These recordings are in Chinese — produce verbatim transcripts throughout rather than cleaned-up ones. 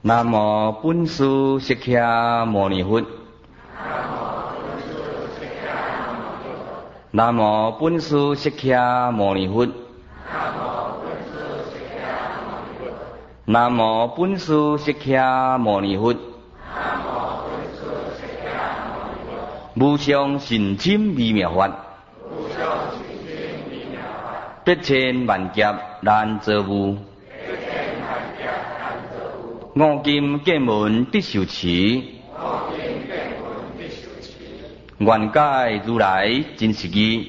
南无本师释迦牟尼佛。南无本师释迦牟尼佛。南无本师释迦牟尼佛。无上甚深微妙法，百千万劫难遭遇。五金见闻必受持，愿解如来真实义。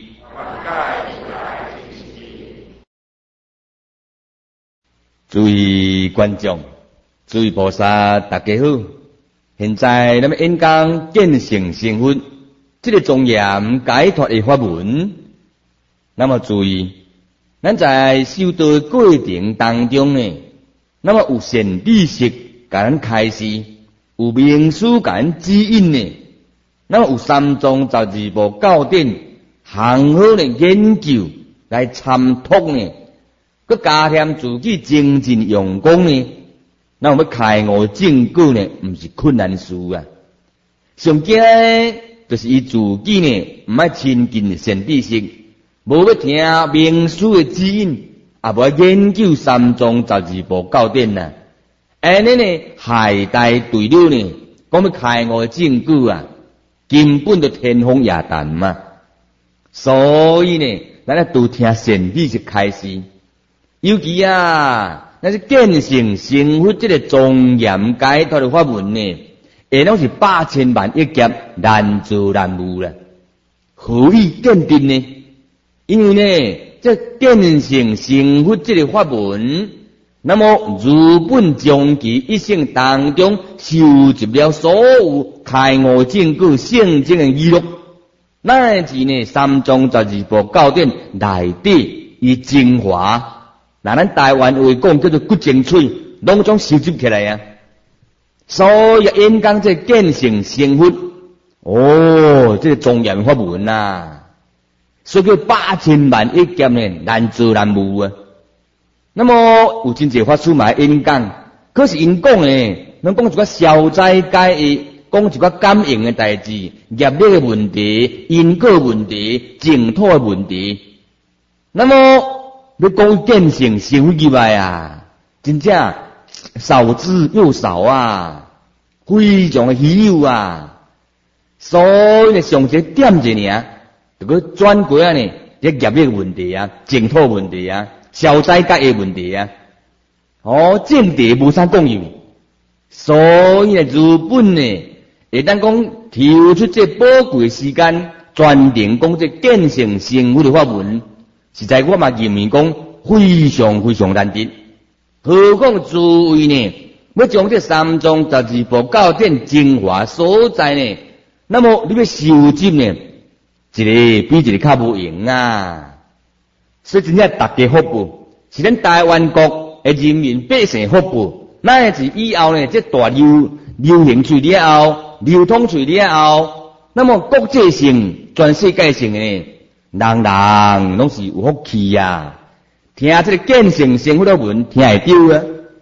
诸位观众，诸位菩萨，大家好！现在咱们演讲见性成佛，这个庄严解脱的法门。那么注意，咱在修道的过程当中呢，那么有善知识给咱开示，有名师给咱指引呢，那么有三藏十二部教典，行好的研究来参透呢，佮加添自己精进用功呢，那我们开悟正果呢，唔是困难事啊。上惊就是伊自己呢，唔爱亲近善知识，无要听名师的指引。也无研究三藏十二部教典呐，安尼呢害大对了呢，讲要开悟正果啊，根本就天方夜谭嘛。所以呢，咱咧多听善知识开示，尤其啊，那是见性成佛这个庄严解脱的法门呢，下拢是百千万亿劫难做难悟啦。何以见定呢？因为呢。这见性成佛这个法门，那么如本将其一生当中收集了所有开悟正果圣经的记录，乃至呢三藏十二部教典内底以精华，那咱台湾话讲叫做骨精髓，拢总收集起来啊。所以演讲这见性成佛，哦，这个庄严法门啊。所以叫百千万亿劫呢，难做难悟啊。那么有真济法师嘛演讲，可是因讲诶，咱讲一个消灾解厄，讲一个感应的代志，业力的问题、因果问题、净土的问题。那么要讲见性成佛以外啊，真正少之又少啊，非常的稀有啊。所以呢，上一点一尔。这个转过来呢，这业力问题啊，净土问题啊，消灾解厄问题啊，哦，正题无啥讲用，所以呢，日本呢，会当讲抽出这宝贵时间，专程讲这见性成佛的法门，实在我嘛认为讲非常非常难得。何况诸位呢，要将这三藏十二部教典精华所在呢，那么你要收集呢？一个比一个较无用啊！所以真正大家福报，是咱台湾国的人民百姓福报。乃至以后呢，这大流流行出了后，流通出了后，那么国际性、全世界性的呢，人人拢是有福气啊！听这个见性成佛的文，听会到啊！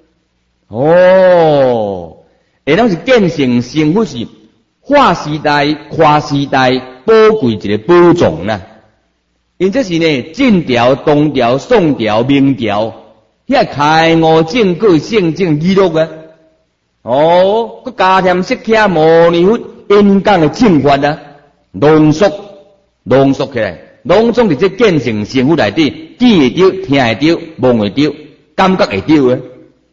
哦，下拢是见性成佛是划时代、跨时代。宝贵一个宝藏啦，因这是呢晋朝、东朝、宋朝、明朝，遐开悟正果圣经记录啊。哦，佮加添释迦牟尼佛演讲的正法啊，浓缩浓缩起来，拢总伫这见性成佛内底，记会到、听会到、摸会到、感觉会到啊。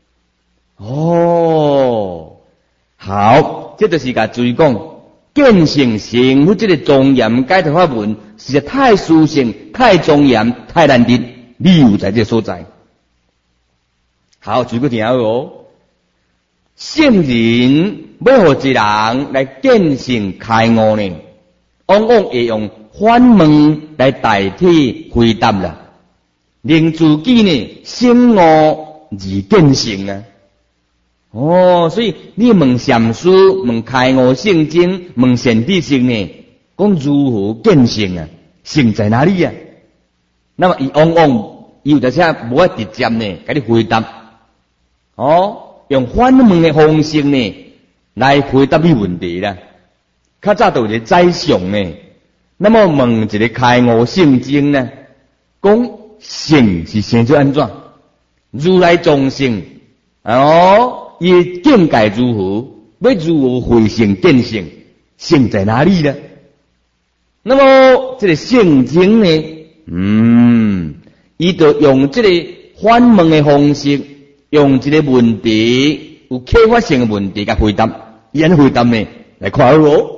哦，好，这就是甲注意讲。见性成佛这个庄严解脱法门，实在太殊胜、太庄严、太难得，理由在这所在。好，举个听好哦。圣人要互一人来见性开悟呢，往往会用反问来代替回答啦，令自己呢醒悟而见性啊。哦，所以你问禅师、问开悟圣经、问善知识呢，讲如何见性啊？性在哪里啊？那么伊往往伊有在些无法直接呢，给你回答。哦， 用反问的方式呢来回答你问题啦。较早就有一个宰相呢，那么问一个开悟圣经呢，讲性是生做安怎？如来众生哦，伊境界如何？要如何回性见性？性在哪里呢？那么这个圣经呢，嗯，伊就用这个反问的方式，用这个问题有启发性的问题甲回答，伊安回答呢来看咯。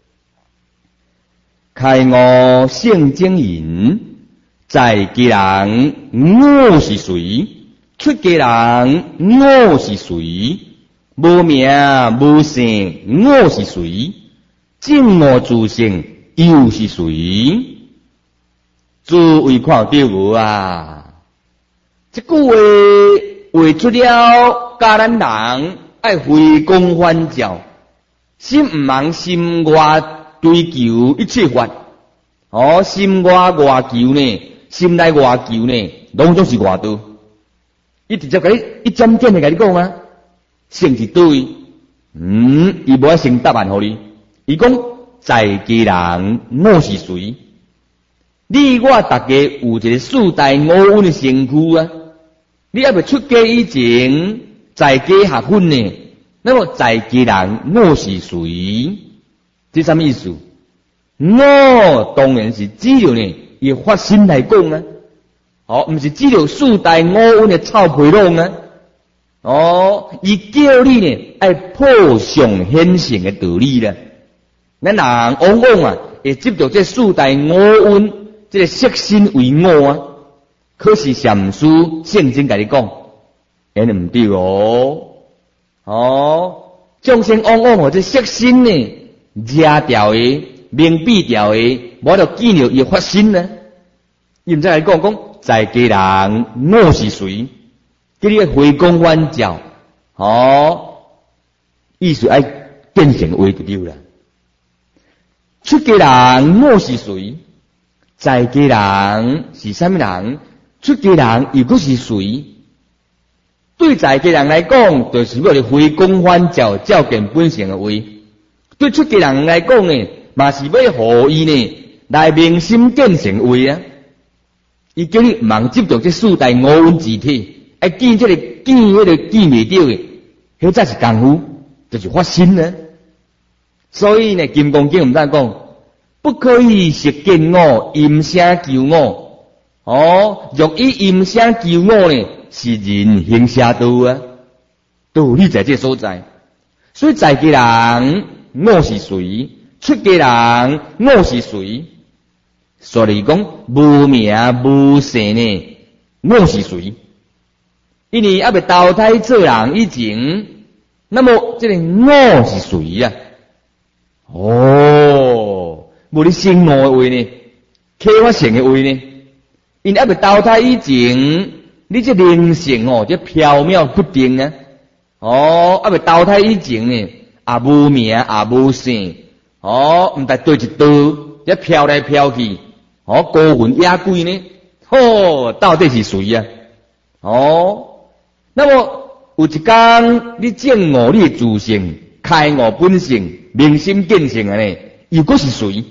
开悟圣经云：在家人我是谁？出家人我是谁？无名无姓我是谁？正我自性又是谁？诸位看到无啊？这句话为出了家咱人爱回光返照，心唔忙心外追求一切法。哦，心外外求呢，心内外求呢，拢总是外道。伊直接甲你一针见的甲你讲啊，性是对，嗯，伊无爱先答案互你。伊讲在家人我是谁？你我大家有一个四大五蕴的身躯啊，你还未出家以前，在家学分呢，那么在家人我是谁？这什么意思？我当然是只有呢，以发心来讲啊，哦，唔是只有四大五蕴的臭皮囊啊，哦，伊叫你呢爱破相显性的道理啦。咱人往往啊，会执着这四大五蕴，这个色身为我啊。可是禅师圣经甲你讲，安尼唔对哦，哦，众生往往哦，这色身呢，遮掉的。明蔽掉的，无就见到伊发心呢。伊毋知来讲讲，在家人我是谁？叫你回光返照，哦，意思爱变成话就对啦。出家人我是谁？在家人是啥物人？出家人又佫是谁？对在家人来讲，就是要你回光返照，照见本性的话；对出家人来讲呢，嘛是要互伊呢来明心见性话啊！伊叫你忙执着这四大五蕴之体，爱见这个见迄个见未到的，迄才是功夫，就是发心呢。所以呢，金刚经唔知讲，不可以食见我，音声求我。哦，若以音声求我呢，是人行邪道啊！道理在这所在。所以在家人我是谁？出家人我是谁？所以讲无名无姓呢，我是谁？因为还未投胎做人以前，那么这个我是谁呀、啊？哦，无你心魔的话呢，启发性的话呢，因还未投胎以前，你这灵性哦，这缥缈不定啊。哦，还未投胎以前呢，也无名也无姓。哦，唔知对一道，这飘来飘去，哦，孤魂野鬼呢？哦，到底是谁啊？哦，那么有一天你证悟你的自性，开悟本性，明心见性啊呢？又佫是谁？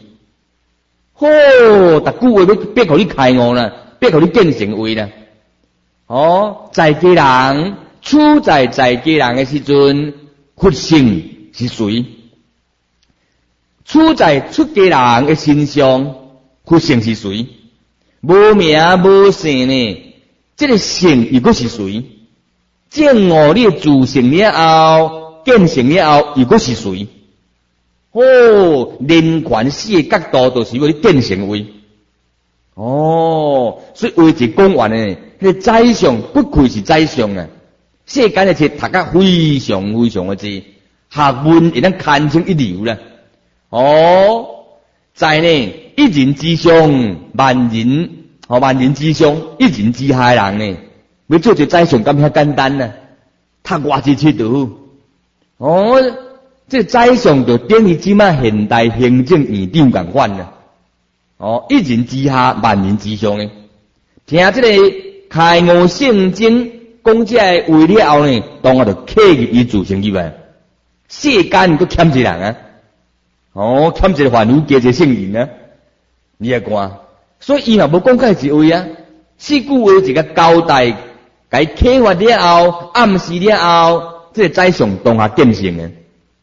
哦，逐句话要逼互你开悟啦，逼互你见性话啦。哦，在家人处在在家人的时阵，佛性是谁？处在出家人的身上，佛性是谁？无名无姓呢？这个性又佫是谁？证悟你自性了后，见性了后，又佫是谁？哦，人权四个角度都是要你见性位。哦，所以话是讲完呢，迄个宰相不愧是宰相啊！世间的册读得非常非常的济，学问会当堪称一流啦。哦，在呢一人之上，万人哦，万人之上，一人之下的人呢，要做一宰相，咁遐简单啊，读偌济册度。哦，这宰相就等于即卖现代行政院长共款啦。哦，一人之下，万人之上呢，听这个开悟圣经讲这个话了后呢，当下就刻入伊自身入来。世间都欠一个人啊，哦，欠一个凡夫，加一个圣人啊，你来看。所以伊嘛无讲介一位啊，四句话一个交代，甲伊启发了后，暗示了后，这个宰相当下见性的。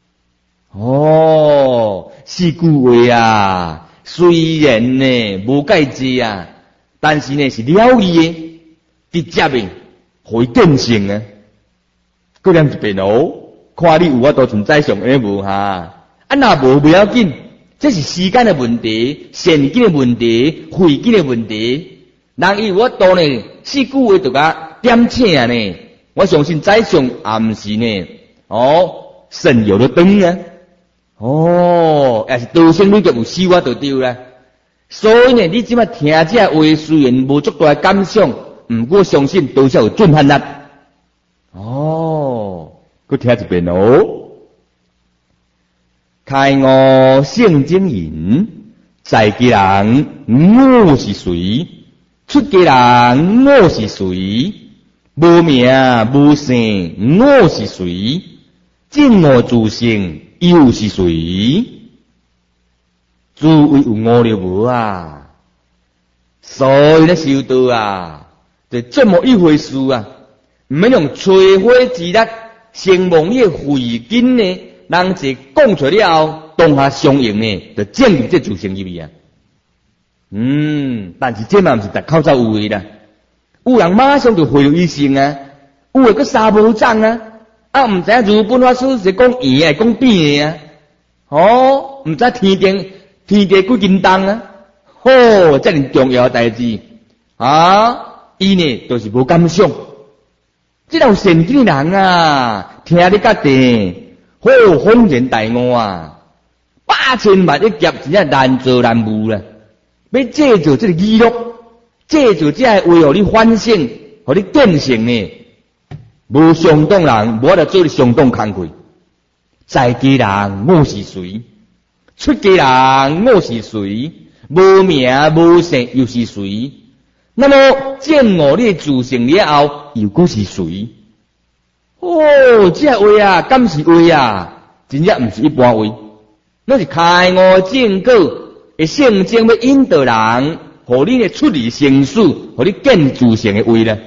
哦，四句话啊，虽然呢无介济啊，但是呢是了义的，直接的，互伊见性啊。过念一遍哦，看你有法度像宰相安尼无哈？啊若无不要紧。这是时间的问题，现金的问题，费金的问题。人伊有法度呢，四句话就甲点醒啊呢。我相信宰相也毋是呢，哦，神游的灯啊，哦，也是道生你就有死我就对啦。所以呢，你即摆听这话，虽然无足大的感想，毋过相信多少有震撼力。哦，佮听一遍哦。开悟圣经言，在家人我是谁？出家人我是谁？无名无姓我是谁？正我自性又是谁？诸位有悟了无啊？所以咧修道啊，就这么一回事啊！唔免用吹火之力，承蒙你费劲呢。人一讲出了后，当下相应呢，就证明这自性入去啊。嗯，但是这嘛毋是逐口走有诶啦，有人马上就回入伊性啊，有诶个三无章啊，啊毋知影如本法师是讲圆诶，讲扁诶啊，哦，毋知天定天地几斤重啊，吼，遮尔重要诶代志啊，伊呢就是无感想，这种善根诶人啊，听你甲地。好恍然大悟啊！八千万一劫真正难做难悟啦！要借助这个记录，借助这个话，互你反省，互你见性呢。无相当人，无法度做你相当工课。在家人我是谁？出家人我是谁？无名无姓又是谁？那么见我你自性了后，又搁是谁？哦，这话啊，敢是话啊，真正毋是一般话，那是开悟正果，会圣经要引导人，互你的出离生死，互你见自性的话咧。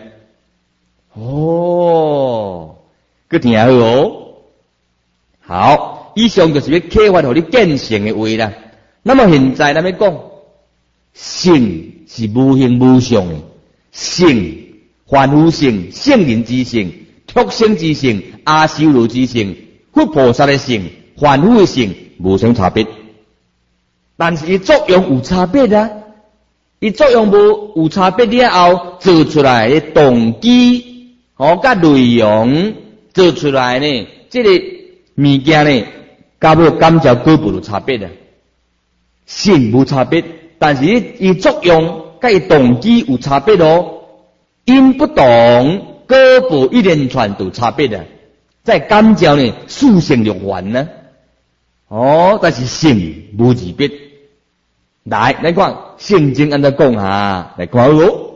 哦，佮听好哦。好，以上就是要启发互你见性的话啦。那么现在咱要讲，性是无形无相的，性凡夫性、圣人之性。畜生之性、阿修罗之性、佛菩萨的性、凡夫的性无相差别，但是伊作用有差别啊！伊作用无有差别了后，做出来的动机哦，甲内容做出来呢，这个物件呢，甲要感召果报有差别啊！性无差别，但是伊作用甲伊动机有差别哦，因不同。果报一连串都差别的，在感召呢，属性六环呢，哦，但是性无二别。来，来看圣经安怎讲哈，来看哦。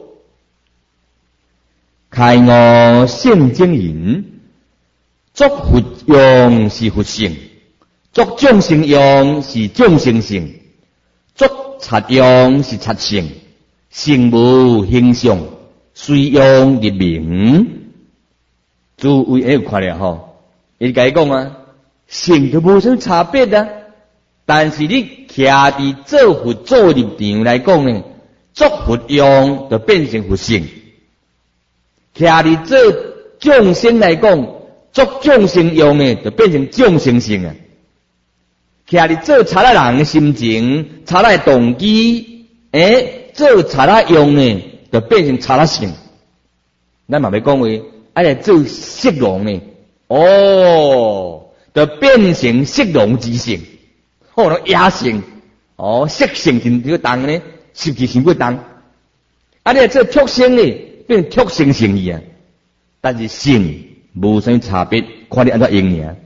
开悟圣经言，作佛用是佛性，作众生用是众生性，作贼用是贼性，性无形象。虽用日明，诸位也有看了吼，伊甲伊讲啊，性就无啥差别啊。但是你徛伫做佛做立场来讲呢，作佛用就变成佛性；徛伫做众生来讲，作众生用呢就变成众生性啊。徛伫做查拉人的心情、查拉动机，诶，做查拉用呢。就变成差了性，咱嘛要讲话，爱来做色龙呢，哦，就变成色龙之性，或者野性，哦，色性真这个重呢，实际性不重，啊，你来做畜生呢，变成畜生性意啊，但是性无啥差别，看你安怎用尔。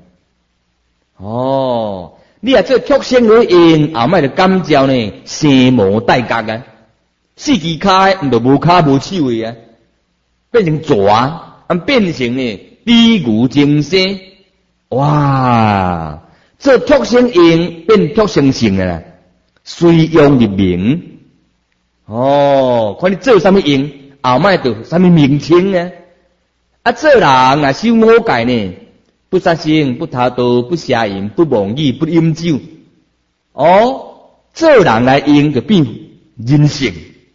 哦，你来做畜生来用，后摆就感召呢，生无代角啊。四肢骹毋就无骹无手诶啊，变成蛇， 啊变成呢比牛精生，哇！这托生因变托生性啊，随用入名。哦，看你做什么因，后摆就什么名称啊？啊，做人啊，修好戒呢，不杀生，不他盗，不邪淫，不妄语，不饮酒。哦，做人来用就变人性。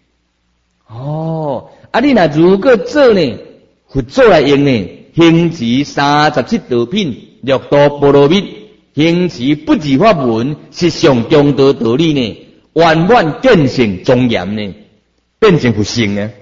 哦，啊，你若如果做呢，佛祖来用呢，行持三十七道品，六道波罗蜜。行持不二法门，实上中道道理呢，圆满见性庄严呢，变成佛性呢。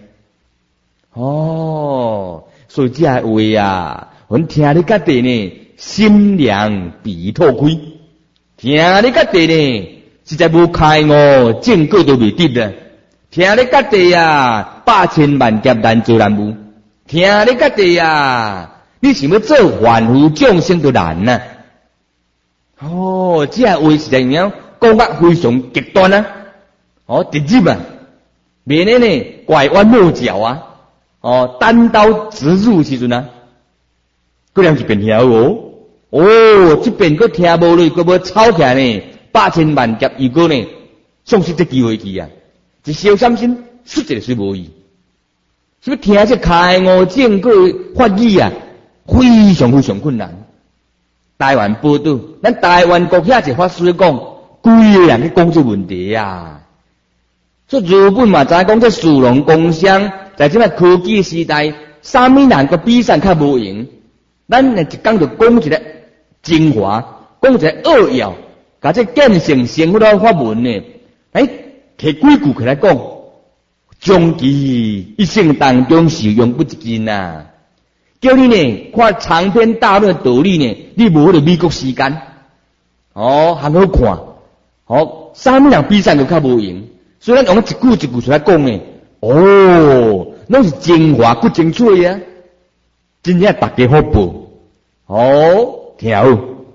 哦，所以这话啊，阮听你家己呢，心凉鼻透开，听你家己呢，实在无开悟，正果都未得啊。听你家己啊，百千万劫难做难无，听你家己啊，你想要做凡夫众生都难啊。哦，这话实在样讲得非常极端啊！哦，直接啊，免得呢拐弯抹角啊！哦，单刀直入时阵啊，嗰两一边听哦，哦，这边佮听无落，佮要吵起来呢，百千万劫如果呢，丧失这机会去啊！一小心心，说一个水无意，所以听这开悟正果法语啊，非常非常困难。台湾报道，咱台湾国遐一法师讲，规个人去讲这问题啊。所以日本嘛，知影讲这属龙工商，在这摆科技时代，啥物人个比赛较无用，咱呢一讲就讲一个精华，讲一个扼要，甲这见性生活的法门呢，哎，摕几句起来讲，终其一生当中受用不尽啊。叫你呢看长篇大论的道理呢，你无迄个美国时间，哦，还好看，哦，啥物人比赛都较无用，所以咱用一句一句出来讲呢，哦，拢是精华不精粹啊，真正大家好报，哦，听好，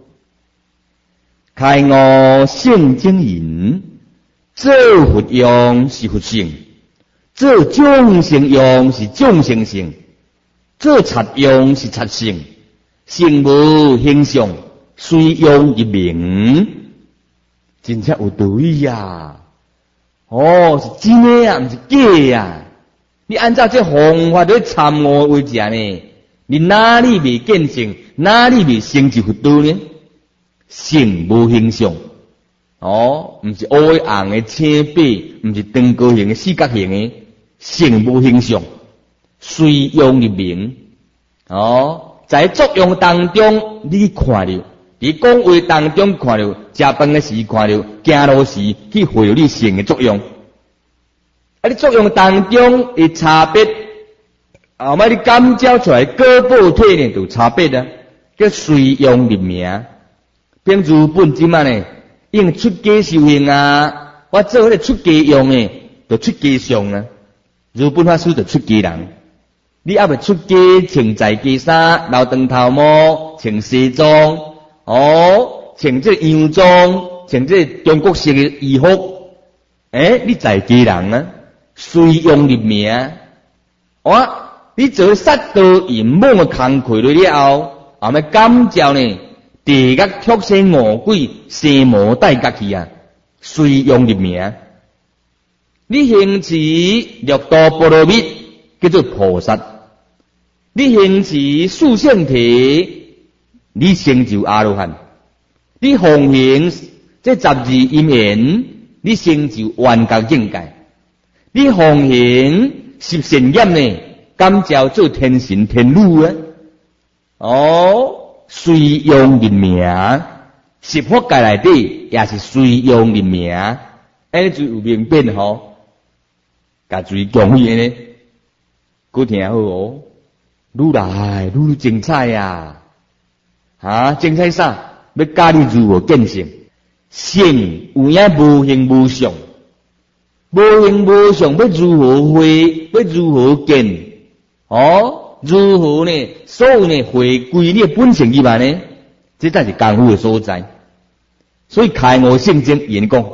开悟性经营，做佛用是佛性，做众生用是众生性。做贼用是贼性，性无形象，虽用一名，真正有道理呀！哦，是真的啊，不是假呀！你按照这方法来参悟为者呢，你哪里未见性，哪里未成就佛道呢？性无形象，哦，不是乌红的青白，不是长高形的四角形的，性无形象。虽用入名，哦，在作用当中，你看到，伫讲话当中看到，食饭的时看到，行路时去会有你性的作用。啊，你作用当中的差别，后摆你感召出来各部体呢，就差别啊，叫随用入名。比如日本即摆呢，用出家修行啊，我做迄个出家用的，就出家相啊。日本法师就出家人。你还未出家，穿在家衫，留长头毛，穿西装，哦，穿这洋装，穿这中国式的衣服，诶，你在家人啊，随用入名，哇，你做杀盗淫妄的工课了后，后尾感召呢，地狱畜生恶鬼，生魔带家去啊，随用入名。你行持六道波罗蜜，叫做菩萨。你行持四圣体，你成就阿罗汉；你奉行这十二因缘，你成就圆觉境界；你奉行十善业呢，感召做天神天女啊！哦，随用入名，十法界内底也是随用入名，安尼就有明变吼，甲注意讲伊呢，佮听好哦。愈来愈精彩呀！啊，精彩啥？要教你如何见性。性有影无形无相，无形无相要如何会？要如何见？哦，如何呢？所有呢回归你的本性去嘛呢？这才是功夫的所在。所以开悟圣经言讲，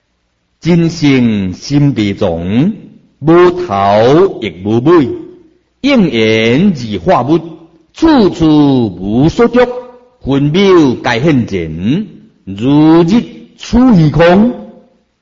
真性心地重，无头亦无尾。 应缘而化物，处处无所着，分秒皆现前，如日出虚空。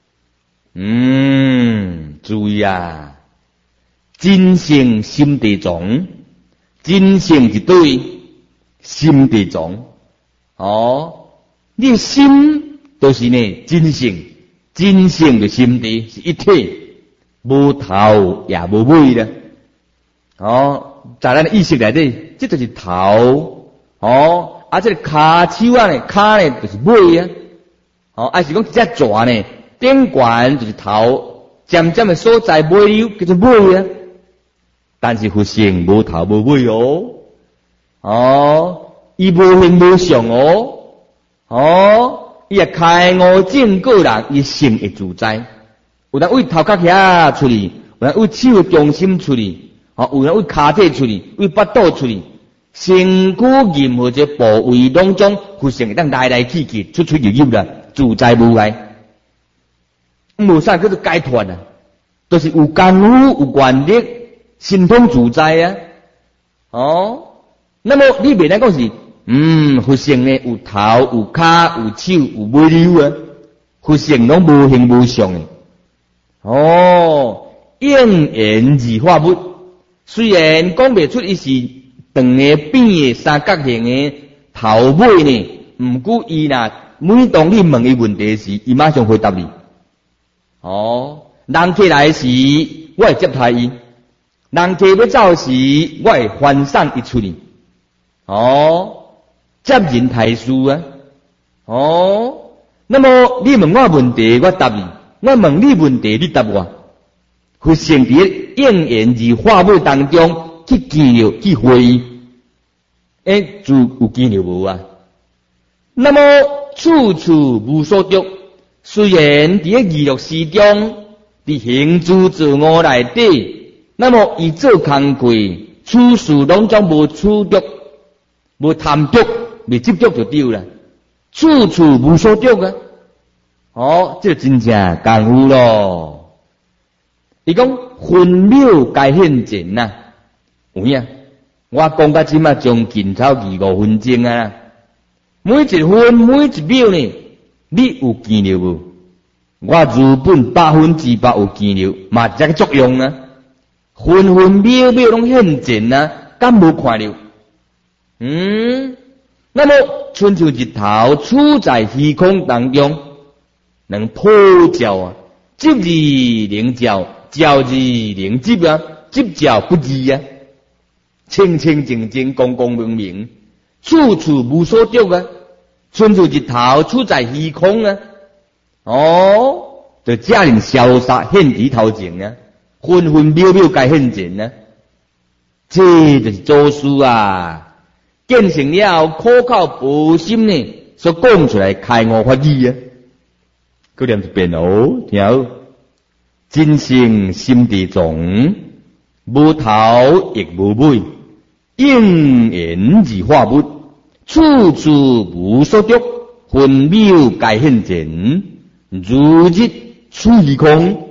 嗯，注意啊，真性心地藏，真性一对心地藏。哦，你心都是呢真性，真性的心地是一体，无头也无尾的。哦，在咱的意识内底，这就是头。哦，啊，这个骹手啊呢，骹呢就是尾啊。哦，啊是讲一只蛇呢，顶悬就是头，尖尖的所在尾溜叫做尾啊。但是佛性无头无尾哦。哦。伊无形无相哦，哦，伊也开悟证个人，伊性会自在。有人为头壳遐出去，有人为手中心出去，哦，有人为骹体出去，为腹肚出去，身躯任何一个部位当中，佛性会当来来去去，出出入入啦，自在无碍。无啥叫做解脱啊，都、就是有功夫有愿力，心通自在啊。哦，那么你袂当讲是。嗯，佛性呢有头有骹有手有尾溜啊，佛性拢无形无相的。哦，应缘而化物，虽然讲袂出伊是长的、扁的、三角形的头尾呢，毋过伊若每当你问伊问题时，伊马上回答你。哦，人客来时，我会接待伊；人客要走时，我会分散伊出去。哦。接人待事啊，哦，那么你问我问题，我答你；我问你问题，你答我。佛性伫应缘而化物当中去记了去会议，诶，就有记了无啊？那么处处无所着，虽然伫娱乐市中，伫行住坐卧内底，那么伊做工课，处事拢总无处着，无贪着。未执着就丢了，处处无所着啊！哦，这真正功夫咯。伊讲分秒该现前呐，有影？我讲到即马将近超二五分钟啊！每一分每一秒呢，你有见了无？我如本百分之百有见了，嘛这个作用啊！分分秒秒拢现前啊，敢无看了？嗯。那么，春秋日头处在虚空当中，能破照啊，即而能照，照而能即啊，即照不二啊，清清净净，光光明明，处处无所着啊。春秋日头处在虚空啊，哦，就这样潇洒现伫头前啊，分分秒秒该现前啊，这就是祖师啊。见成了苦口婆心呢，所讲出来开悟法义啊！佢念一遍哦，听好，真性心地藏，无头亦无尾，应缘而化物，处处无所着，分秒皆现前，如日出虚空。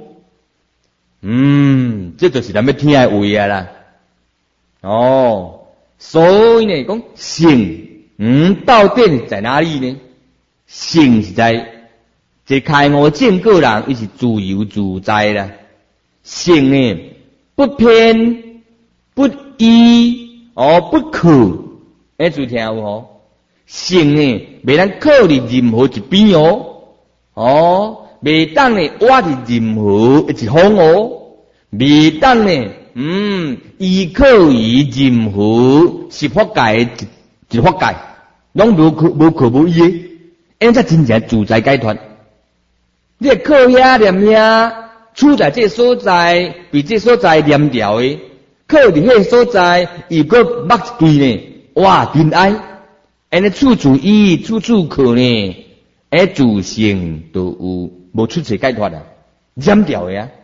嗯，这就是咱要听的话啊啦。哦。所以呢，讲性，嗯，到底在哪里呢？性是在这开悟证个人，伊是自由自在啦。性呢，不偏不倚，哦，不可，哎，注意听有无？性呢，袂当靠伫任何一边哦，哦，袂当呢挖伫任何一方哦，袂当呢。嗯，依靠于任何是法界一一法界，拢无可无可无依的，因才真正自在解脱。你靠遐念遐，处在这所在，比这所在念掉的，靠伫迄所在，如果目对呢，哇，真爱，因尼处处依，处处靠呢，诶，自性都有无出世解脱啊，念掉的啊。